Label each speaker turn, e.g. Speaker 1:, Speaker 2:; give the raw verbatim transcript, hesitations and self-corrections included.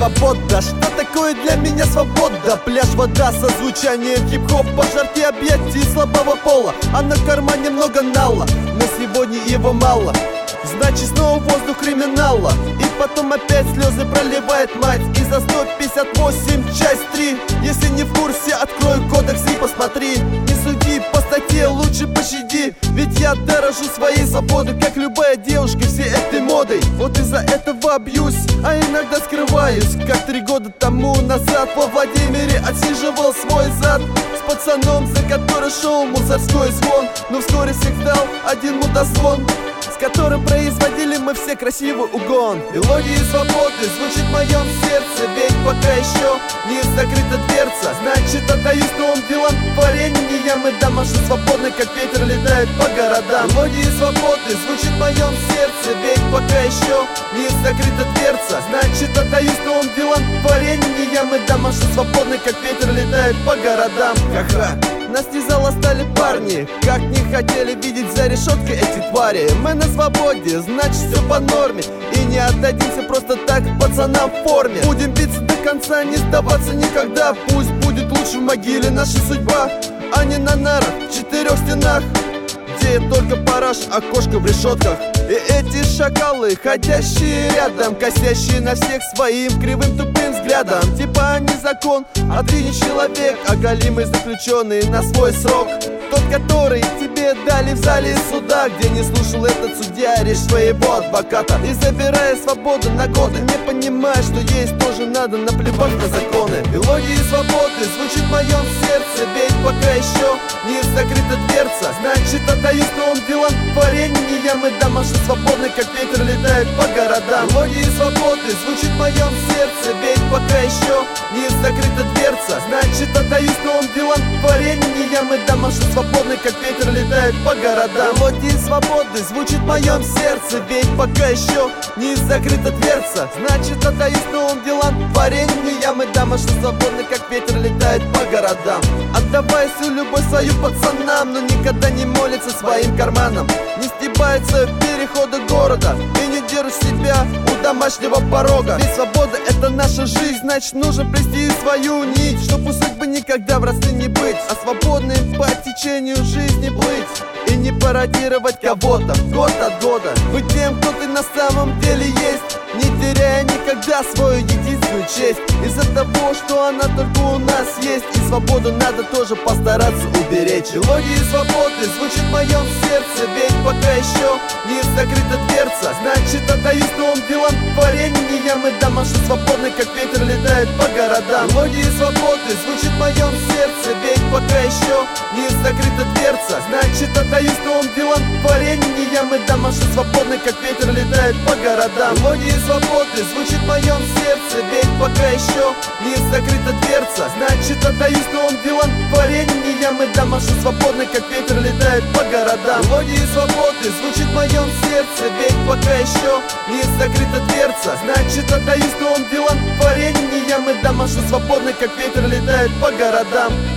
Speaker 1: свобода. Что такое для меня свобода? Пляж, вода со звучанием хип-хоп, пожарки объятий слабого пола, а на кармане много нала, но сегодня его мало. Значит, снова воздух криминала. И потом опять слезы проливает мать. И за сто пятьдесят восемь часть три. Если не в курсе, открой кодекс и посмотри. Не суди по статье, лучше пощади. Ведь я дорожу своей свободой, как любая девушка всей этой модой. Вот из-за этого бьюсь, а иногда скрываюсь. Как три года тому назад во Владимире отсиживал свой зад с пацаном, за который шел мусорской звон. Но вскоре всех дал один мудозвон, с которым производили мы все красивый угон. Мелодии свободы звучит в моем сердце, ведь пока еще не закрыта дверца. Значит, отдаюсь новым делам творения. Мы домашние свободны, как ветер летает по городам. Мелодии свободы звучит в моем сердце, ведь пока еще не закрыта дверца. Значит, отдаюсь новым делам творения. Мы домашние свободны, как ветер летает по городам. Ха-ха. Нас не заластали парни, как не хотели видеть за решеткой эти твари. Мы на свободе, значит все по норме. И не отдадимся просто так пацанам в форме. Будем биться до конца, не сдаваться никогда. Пусть будет лучше в могиле наша судьба, а не на нарах в четырех стенах, где только параш, окошко в решетках. И эти шакалы, ходящие рядом, косящие на всех своим кривым тупым взглядом. Типа они закон, а ты не человек, оголимый заключенный на свой срок. Тот, который тебе дали в зале суда, где не слушал этот судья речь своего адвоката. И забирая свободу на годы, не понимая, что есть тоже надо наплевать на законы. Мелодии свободы звучит в моем сердце, ведь пока еще не закрыта дверца. Значит, отдаюсь новым делам творения. Мы домашние свободны, как ветер летает по городам. Мелодии свободы звучит в моем сердце, ведь пока еще не закрыта дверца. Значит, отдаюсь новым делам творения. Мы домашние свободны, как ветер летает по городам. Мелодии свободы звучит в моем сердце, ведь пока еще не закрыта дверца. Значит, отдаюсь новым делам творения. Мы домашние свободны, как ветер летает по городам. Отдавая всю любовь свою пацанам, но никогда не молится своим карманам. Не стебается в переходы города и не держит себя у домашнего порога. Ведь свобода — это наша жизнь, значит нужно плести свою нить, чтоб у судьбы никогда в росты не быть, а свободным по течению жизни плыть. И не пародировать кого-то год от года, быть тем, кто ты на самом деле есть, не теряя никогда свою единственную честь. Из-за того, что она только у нас есть, и свободу надо тоже постараться уберечь. Мелодии свободы звучит в моем сердце, ведь пока еще не закрыта дверца. Значит, отдаюсь новым делам творения. Мы домашние свободны, как ветер летает по городам. Мелодии свободы звучит в моем сердце, ведь пока еще не закрыта дверца. Значит, отдаюсь новым делам творения. Мы домашние свободны, как ветер летает по городам. Мелодии свободы звучит в моем сердце, ведь пока еще не закрыта дверца. Значит, отдаюсь новым делам творения. Мы домашние свободны, как ветер летает по городам. Мелодии свободы звучит в моем сердце, ведь пока еще не закрыта дверца. Значит, отдаюсь новым делам творения. Мы домашние свободны, как ветер летает по городам.